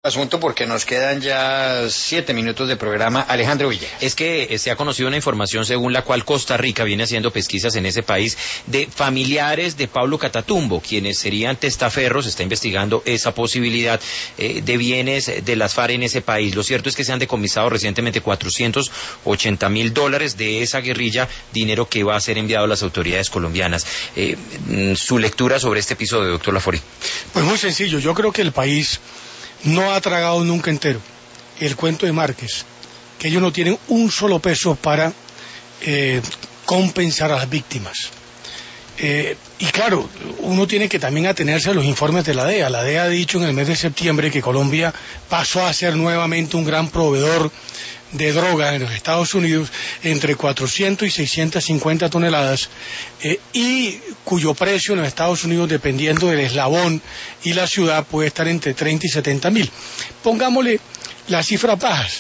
Asunto porque nos quedan ya 7 minutos de programa. Alejandro Villa. Es que se ha conocido una información según la cual Costa Rica viene haciendo pesquisas en ese país de familiares de Pablo Catatumbo, quienes serían testaferros. Está investigando esa posibilidad de bienes de las FARC en ese país. Lo cierto es que se han decomisado recientemente $480,000 de esa guerrilla, dinero que va a ser enviado a las autoridades colombianas. Su lectura sobre este episodio, doctor Laforí. Pues muy sencillo. Yo creo que el país no ha tragado nunca entero el cuento de Márquez, que ellos no tienen un solo peso para compensar a las víctimas. Y claro, uno tiene que también atenerse a los informes de la DEA. La DEA ha dicho en el mes de septiembre que Colombia pasó a ser nuevamente un gran proveedor de droga en los Estados Unidos, entre 400 y 650 toneladas, y cuyo precio en los Estados Unidos, dependiendo del eslabón y la ciudad, puede estar entre 30 y 70 mil. Pongámosle las cifras bajas.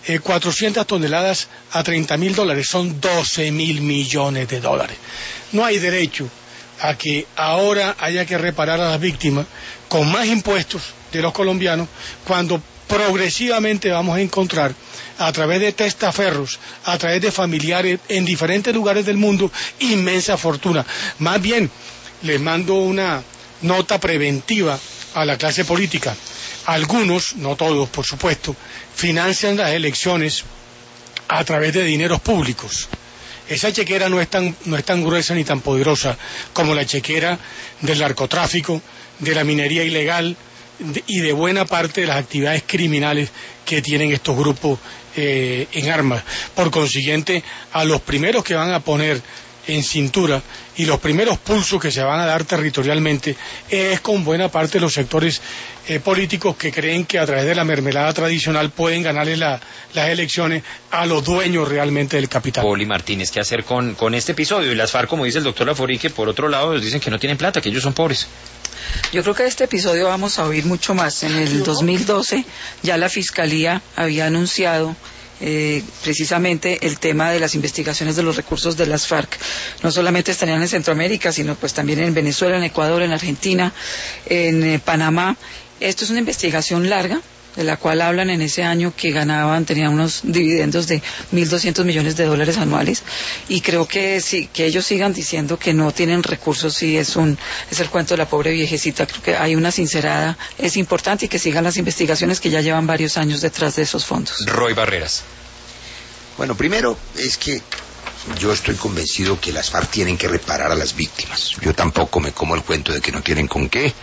400 toneladas a $30,000 son 12,000 millones de dólares. No hay derecho a que ahora haya que reparar a las víctimas con más impuestos de los colombianos, cuando progresivamente vamos a encontrar, a través de testaferros, a través de familiares en diferentes lugares del mundo, inmensa fortuna. Más bien, les mando una nota preventiva a la clase política. Algunos, no todos por supuesto, financian las elecciones a través de dineros públicos. Esa chequera no es tan gruesa ni tan poderosa como la chequera del narcotráfico, de la minería ilegal y de buena parte de las actividades criminales que tienen estos grupos en armas. Por consiguiente, a los primeros que van a poner en cintura y los primeros pulsos que se van a dar territorialmente es con buena parte de los sectores políticos que creen que a través de la mermelada tradicional pueden ganarle las elecciones a los dueños realmente del capital. Poli Martínez, ¿qué hacer con este episodio? Y las FARC, como dice el doctor Laforí, que por otro lado dicen que no tienen plata, que ellos son pobres. Yo creo que de este episodio vamos a oír mucho más. En el 2012 ya la Fiscalía había anunciado precisamente el tema de las investigaciones de los recursos de las FARC. No solamente estarían en Centroamérica, sino pues también en Venezuela, en Ecuador, en Argentina, en Panamá. Esto es una investigación larga, de la cual hablan en ese año que tenían unos dividendos de $1.200 millones anuales, y creo que sí, que ellos sigan diciendo que no tienen recursos, sí es el cuento de la pobre viejecita. Creo que hay una sincerada, es importante, y que sigan las investigaciones que ya llevan varios años detrás de esos fondos. Roy Barreras. Bueno, primero es que yo estoy convencido que las FARC tienen que reparar a las víctimas. Yo tampoco me como el cuento de que no tienen con qué.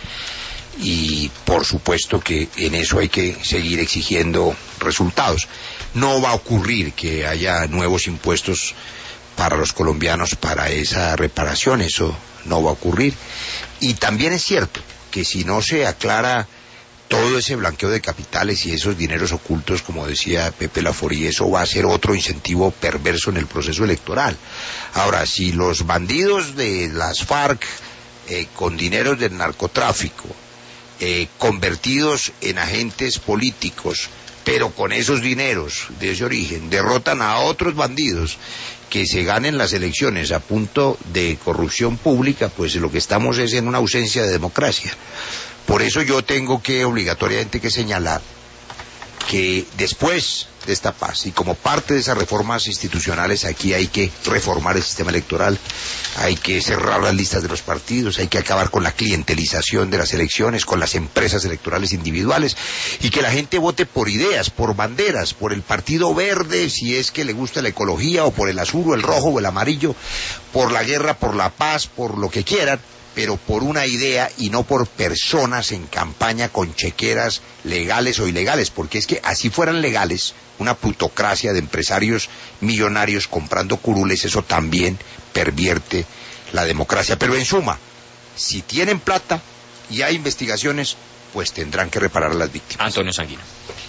Y por supuesto que en eso hay que seguir exigiendo resultados. No va a ocurrir que haya nuevos impuestos para los colombianos para esa reparación, eso no va a ocurrir. Y también es cierto que si no se aclara todo ese blanqueo de capitales y esos dineros ocultos, como decía Pepe Laforí, eso va a ser otro incentivo perverso en el proceso electoral. Ahora, si los bandidos de las FARC con dineros del narcotráfico convertidos en agentes políticos, pero con esos dineros de ese origen, derrotan a otros bandidos que se ganen las elecciones a punto de corrupción pública, pues lo que estamos es en una ausencia de democracia. Por eso yo tengo que obligatoriamente que señalar que después de esta paz y como parte de esas reformas institucionales, aquí hay que reformar el sistema electoral, hay que cerrar las listas de los partidos, hay que acabar con la clientelización de las elecciones, con las empresas electorales individuales, y que la gente vote por ideas, por banderas, por el partido verde si es que le gusta la ecología, o por el azul o el rojo o el amarillo, por la guerra, por la paz, por lo que quieran, pero por una idea y no por personas en campaña con chequeras legales o ilegales, porque es que así fueran legales, una plutocracia de empresarios millonarios comprando curules, eso también pervierte la democracia. Pero en suma, si tienen plata y hay investigaciones, pues tendrán que reparar a las víctimas. Antonio Sanguino.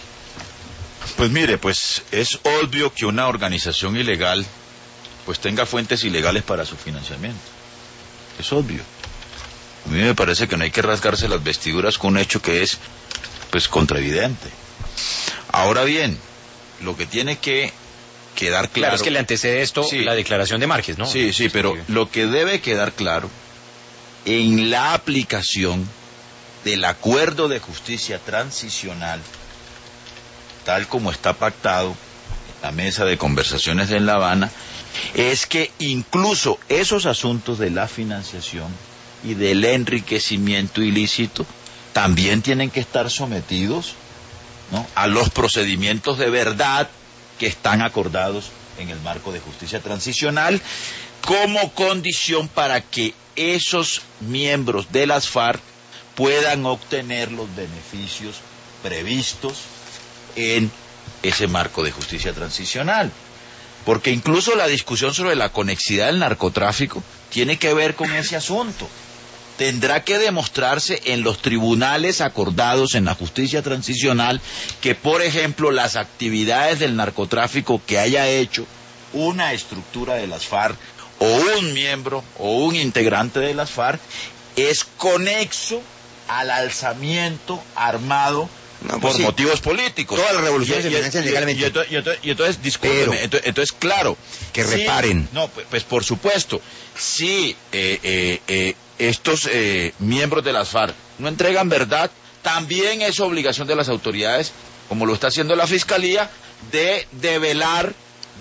Pues mire, pues es obvio que una organización ilegal pues tenga fuentes ilegales para su financiamiento. Es obvio. A mí me parece que no hay que rasgarse las vestiduras con un hecho que es, pues, contraevidente. Ahora bien, lo que tiene que quedar claro... Claro, es que le antecede esto, sí, la declaración de Márquez, ¿no? Sí, pero lo que debe quedar claro en la aplicación del acuerdo de justicia transicional, tal como está pactado en la mesa de conversaciones en La Habana, es que incluso esos asuntos de la financiación y del enriquecimiento ilícito también tienen que estar sometidos, ¿no?, a los procedimientos de verdad que están acordados en el marco de justicia transicional, como condición para que esos miembros de las FARC puedan obtener los beneficios previstos en ese marco de justicia transicional. Porque incluso la discusión sobre la conexidad del narcotráfico tiene que ver con ese asunto. Tendrá que demostrarse en los tribunales acordados en la justicia transicional que, por ejemplo, las actividades del narcotráfico que haya hecho una estructura de las FARC o un miembro o un integrante de las FARC es conexo al alzamiento armado por motivos políticos. Todas las revoluciones se financian legalmente. Y entonces, discúlpeme, entonces claro. Que sí, reparen. No, pues por supuesto. Sí, estos miembros de las FARC no entregan verdad, también es obligación de las autoridades, como lo está haciendo la Fiscalía, de develar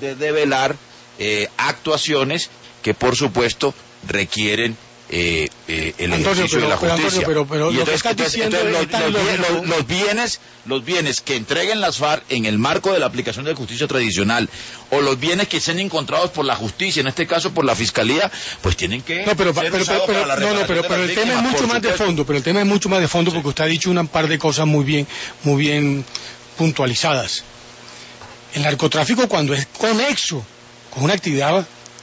actuaciones que por supuesto requieren el ejercicio de la justicia. Pero y lo entonces, que estás diciendo los bienes que entreguen las FARC en el marco de la aplicación de justicia tradicional, o los bienes que sean encontrados por la justicia, en este caso por la Fiscalía, pues tienen que ser usados para la reparación de las el tema es mucho más de fondo, porque usted ha dicho una par de cosas muy bien puntualizadas. El narcotráfico, cuando es conexo con una actividad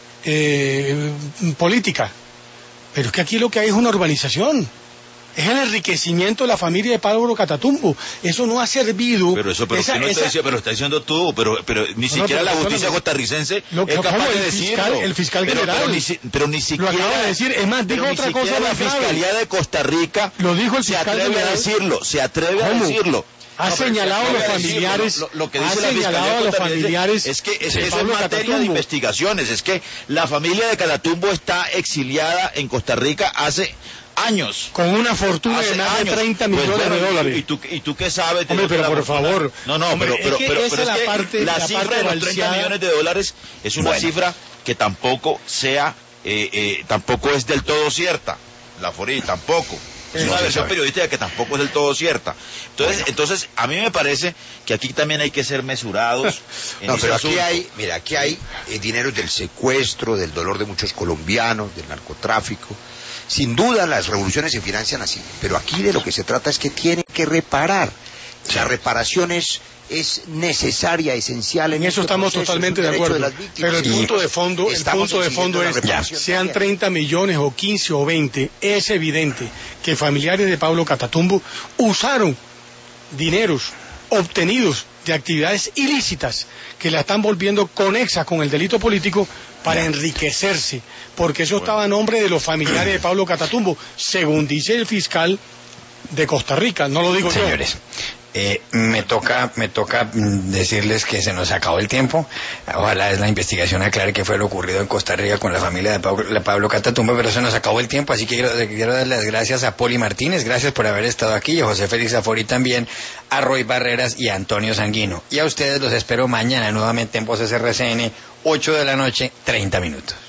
política, pero es que aquí lo que hay es una urbanización, es el enriquecimiento de la familia de Pablo Catatumbo. Eso no ha servido. Pero está diciendo tú, pero ni siquiera la justicia costarricense es capaz de decirlo. El fiscal general. Pero ni siquiera lo acaba de decir. Es más, dijo otra cosa. La Fiscalía de Costa Rica lo dijo el fiscal general. Se atreve a decirlo. Ha señalado a los familiares. Lo que dice la Fiscalía los familiares es que eso es materia de investigaciones. Es que la familia de Catatumbo está exiliada en Costa Rica hace años. Con una fortuna de más de 30 millones de dólares. ¿Y tú qué sabes? Hombre, pero por favor. Pero es que la cifra de los 30 millones de dólares es una cifra que tampoco tampoco es del todo cierta. La FORI tampoco. Es una versión periodística que tampoco es del todo cierta. Entonces, a mí me parece que aquí también hay que ser mesurados. Pero aquí hay dineros del secuestro, del dolor de muchos colombianos, del narcotráfico. Sin duda las revoluciones se financian así, pero aquí de lo que se trata es que tienen que reparar. La reparación es necesaria, esencial. En eso estamos totalmente de acuerdo. Pero el punto de fondo es, sean 30 millones o 15 o 20, es evidente que familiares de Pablo Catatumbo usaron dineros obtenidos de actividades ilícitas que la están volviendo conexa con el delito político para enriquecerse, porque eso estaba a nombre de los familiares de Pablo Catatumbo, según dice el fiscal de Costa Rica, no lo digo yo. Señores, me toca decirles que se nos acabó el tiempo. Ojalá la investigación aclare qué fue lo ocurrido en Costa Rica con la familia de Pablo Catatumbo, pero se nos acabó el tiempo, así que quiero dar las gracias a Poli Martínez, gracias por haber estado aquí, y a José Félix Afori también, a Roy Barreras y a Antonio Sanguino. Y a ustedes los espero mañana nuevamente en Voces RCN, 8 de la noche, 30 minutos.